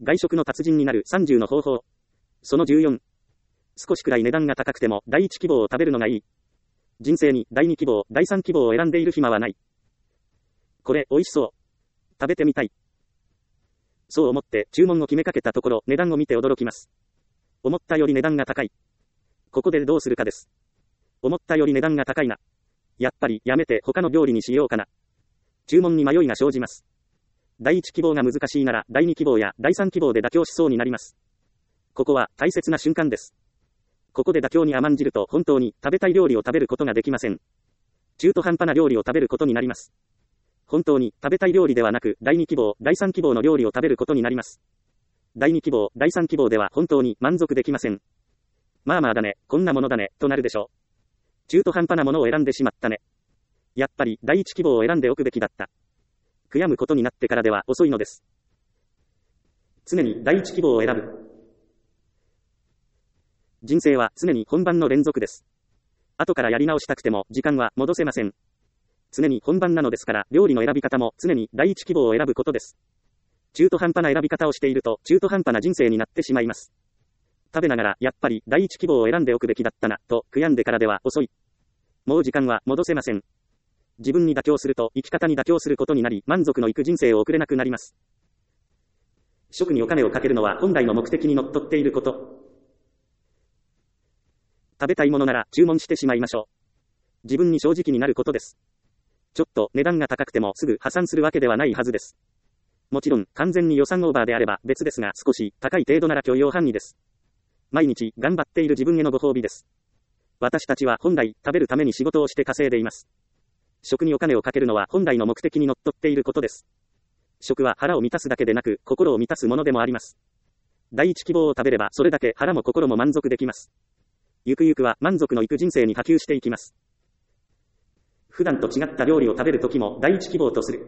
外食の達人になる30の方法。その14。少しくらい値段が高くても第1希望を食べるのがいい。人生に第2希望、第3希望を選んでいる暇はない。これ、美味しそう。食べてみたい。そう思って注文を決めかけたところ、値段を見て驚きます。思ったより値段が高い。ここでどうするかです。思ったより値段が高いな。やっぱりやめて他の料理にしようかな。注文に迷いが生じます。第1希望が難しいなら第2希望や第3希望で妥協しそうになります。ここは大切な瞬間です。ここで妥協に甘んじると本当に食べたい料理を食べることができません。中途半端な料理を食べることになります。本当に食べたい料理ではなく第2希望、第3希望の料理を食べることになります。第2希望、第3希望では本当に満足できません。まあまあだね、こんなものだね、となるでしょう。中途半端なものを選んでしまったね。やっぱり第1希望を選んでおくべきだった。悔やむことになってからでは遅いのです。常に第1希望を選ぶ。人生は常に本番の連続です。後からやり直したくても時間は戻せません。常に本番なのですから料理の選び方も常に第1希望を選ぶことです。中途半端な選び方をしていると中途半端な人生になってしまいます。食べながらやっぱり第1希望を選んでおくべきだったなと悔やんでからでは遅い。もう時間は戻せません。自分に妥協すると生き方に妥協することになり満足のいく人生を送れなくなります。食にお金をかけるのは本来の目的にのっとっていること。食べたいものなら注文してしまいましょう。自分に正直になることです。ちょっと値段が高くてもすぐ破産するわけではないはずです。もちろん完全に予算オーバーであれば別ですが少し高い程度なら許容範囲です。毎日頑張っている自分へのご褒美です。私たちは本来食べるために仕事をして稼いでいます。食にお金をかけるのは本来の目的にのっとっていることです。食は腹を満たすだけでなく心を満たすものでもあります。第一希望を食べればそれだけ腹も心も満足できます。ゆくゆくは満足のいく人生に波及していきます。普段と違った料理を食べるときも第一希望とする。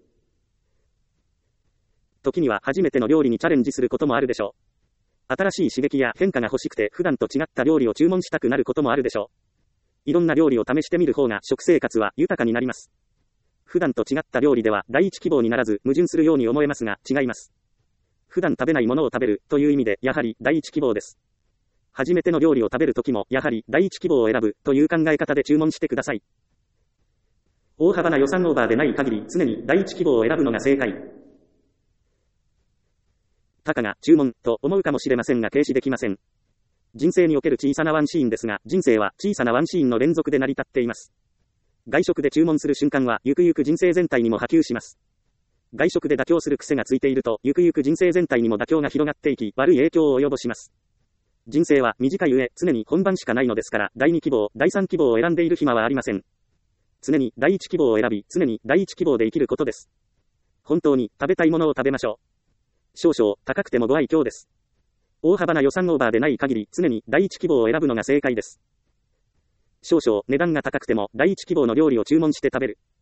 時には初めての料理にチャレンジすることもあるでしょう。新しい刺激や変化が欲しくて普段と違った料理を注文したくなることもあるでしょう。いろんな料理を試してみる方が食生活は豊かになります。普段と違った料理では第一希望にならず矛盾するように思えますが違います。普段食べないものを食べるという意味でやはり第一希望です。初めての料理を食べるときもやはり第一希望を選ぶという考え方で注文してください。大幅な予算オーバーでない限り常に第一希望を選ぶのが正解。たかが注文と思うかもしれませんが軽視できません。人生における小さなワンシーンですが、人生は小さなワンシーンの連続で成り立っています。外食で注文する瞬間はゆくゆく人生全体にも波及します。外食で妥協する癖がついているとゆくゆく人生全体にも妥協が広がっていき悪い影響を及ぼします。人生は短い上常に本番しかないのですから第2希望、第3希望を選んでいる暇はありません。常に第1希望を選び常に第1希望で生きることです。本当に食べたいものを食べましょう。少々高くてもご愛嬌です。大幅な予算オーバーでない限り常に第一希望を選ぶのが正解です。少々値段が高くても第一希望の料理を注文して食べる。